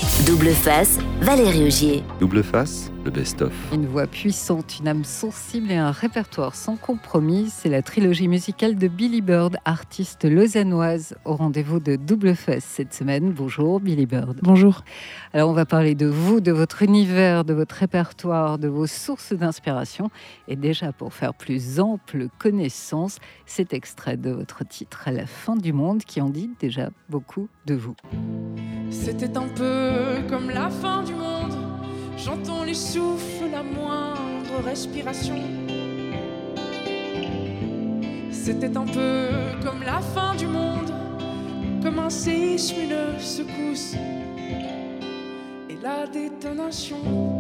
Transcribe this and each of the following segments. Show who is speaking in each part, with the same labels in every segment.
Speaker 1: Double face, Valérie Augier.
Speaker 2: Double face, le best-of.
Speaker 3: Une voix puissante, une âme sensible et un répertoire sans compromis, c'est la trilogie musicale de Billy Bird, artiste lausannoise, au rendez-vous de Double face cette semaine. Bonjour Billy Bird.
Speaker 4: Bonjour.
Speaker 3: Alors on va parler de vous, de votre univers, de votre répertoire, de vos sources d'inspiration. Et déjà pour faire plus ample connaissance, cet extrait de votre titre « À la fin du monde » qui en dit déjà beaucoup de vous.
Speaker 5: C'était un peu comme la fin du monde. J'entends les souffles, la moindre respiration. C'était un peu comme la fin du monde, comme un séisme, une secousse et la détonation.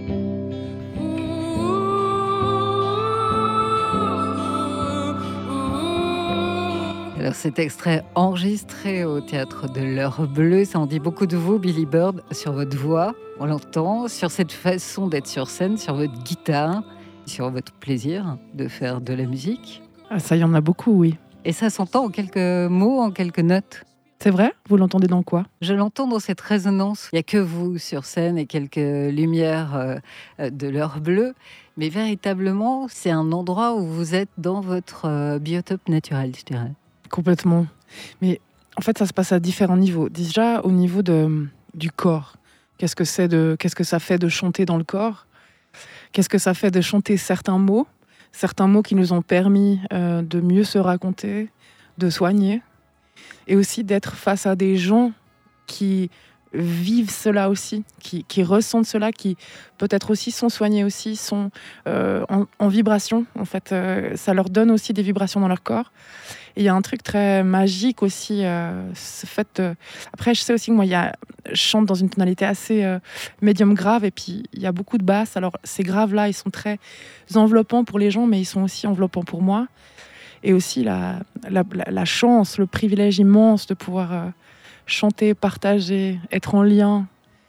Speaker 3: Alors cet extrait enregistré au théâtre de l'Heure Bleue, ça en dit beaucoup de vous, Billy Bird, sur votre voix, on l'entend, sur cette façon d'être sur scène, sur votre guitare, sur votre plaisir de faire de la musique.
Speaker 4: Ah, ça y en a beaucoup, oui.
Speaker 3: Et ça s'entend en quelques mots, en quelques notes.
Speaker 4: C'est vrai ? Vous l'entendez dans quoi ?
Speaker 3: Je l'entends dans cette résonance. Il n'y a que vous sur scène et quelques lumières de l'Heure Bleue. Mais véritablement, c'est un endroit où vous êtes dans votre biotope naturel, je dirais.
Speaker 4: Complètement. Mais en fait, ça se passe à différents niveaux. Déjà, au niveau du corps. Qu'est-ce que ça fait de chanter dans le corps ? Qu'est-ce que ça fait de chanter certains mots qui nous ont permis de mieux se raconter, de soigner, et aussi d'être face à des gens qui vivent cela aussi, qui ressentent cela, qui peut-être aussi sont soignés aussi, sont en vibration. En fait, ça leur donne aussi des vibrations dans leur corps. Et il y a un truc très magique aussi, ce fait. Après, je sais aussi que moi, je chante dans une tonalité assez médium grave, et puis il y a beaucoup de basses. Alors ces graves-là, ils sont très enveloppants pour les gens, mais ils sont aussi enveloppants pour moi. Et aussi la chance, le privilège immense de pouvoir chanter, partager, être en lien,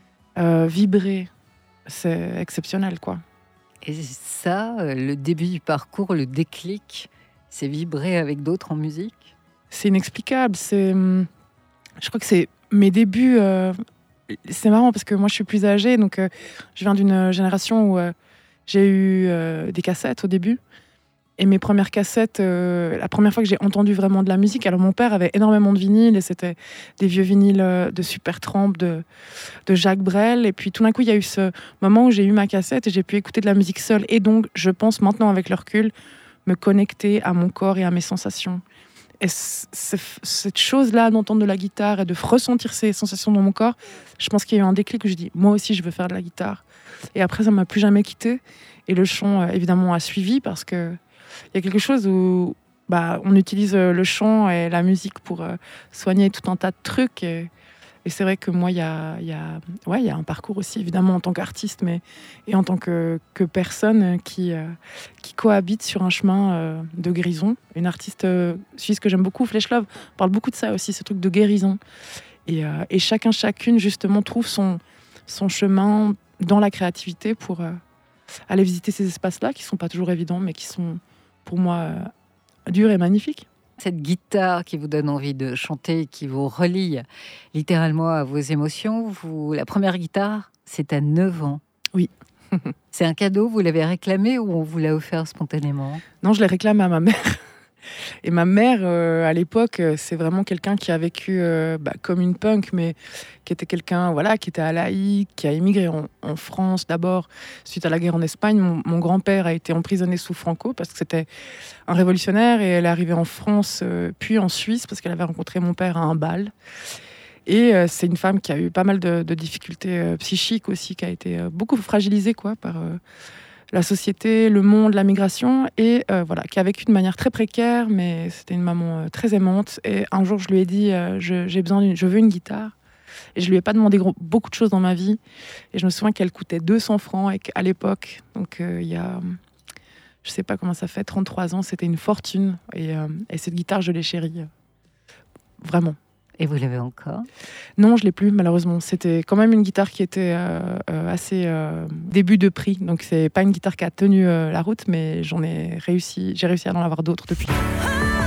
Speaker 4: vibrer, c'est exceptionnel, quoi.
Speaker 3: Et ça, le début du parcours, le déclic, c'est vibrer avec d'autres en musique ?
Speaker 4: C'est inexplicable. Je crois que c'est mes débuts. C'est marrant parce que moi, je suis plus âgée, donc je viens d'une génération où j'ai eu des cassettes au début. Et mes premières cassettes, la première fois que j'ai entendu vraiment de la musique, alors mon père avait énormément de vinyles, et c'était des vieux vinyles de Supertramp, de Jacques Brel. Et puis tout d'un coup, il y a eu ce moment où j'ai eu ma cassette et j'ai pu écouter de la musique seule. Et donc, je pense maintenant, avec le recul, me connecter à mon corps et à mes sensations. Et cette chose-là, d'entendre de la guitare et de ressentir ces sensations dans mon corps, je pense qu'il y a eu un déclic où je dis, moi aussi, je veux faire de la guitare. Et après, ça ne m'a plus jamais quitté. Et le chant, évidemment, a suivi, parce que il y a quelque chose où on utilise le chant et la musique pour soigner tout un tas de trucs. Et c'est vrai que moi, il y a un parcours aussi, évidemment, en tant qu'artiste, mais et en tant que personne qui cohabite sur un chemin de guérison. Une artiste suisse que j'aime beaucoup, Fleshlove, parle beaucoup de ça aussi, ce truc de guérison. Et chacune, justement, trouve son chemin dans la créativité pour aller visiter ces espaces-là, qui ne sont pas toujours évidents, mais qui sont, pour moi, durs et magnifiques.
Speaker 3: Cette guitare qui vous donne envie de chanter, qui vous relie littéralement à vos émotions, la première guitare, c'est à 9 ans.
Speaker 4: Oui.
Speaker 3: C'est un cadeau, vous l'avez réclamé ou on vous l'a offert spontanément ?
Speaker 4: Non, je l'ai réclamé à ma mère. Et ma mère, à l'époque, c'est vraiment quelqu'un qui a vécu comme une punk, mais qui était quelqu'un qui était à Laïc, qui a émigré en France d'abord, suite à la guerre en Espagne. Mon grand-père a été emprisonné sous Franco parce que c'était un révolutionnaire, et elle est arrivée en France, puis en Suisse, parce qu'elle avait rencontré mon père à un bal. Et c'est une femme qui a eu pas mal de difficultés psychiques aussi, qui a été beaucoup fragilisée par la société, le monde, la migration, et qui a vécu de manière très précaire, mais c'était une maman très aimante. Et un jour, je lui ai dit, je veux une guitare. Et je lui ai pas demandé beaucoup de choses dans ma vie. Et je me souviens qu'elle coûtait 200 francs à l'époque. Donc il y a, je sais pas comment ça fait, 33 ans, c'était une fortune. Et cette guitare, je l'ai chérie. Vraiment.
Speaker 3: Et vous l'avez encore ?
Speaker 4: Non, je l'ai plus, malheureusement. C'était quand même une guitare qui était assez début de prix. Donc c'est pas une guitare qui a tenu la route, mais j'ai réussi à en avoir d'autres depuis.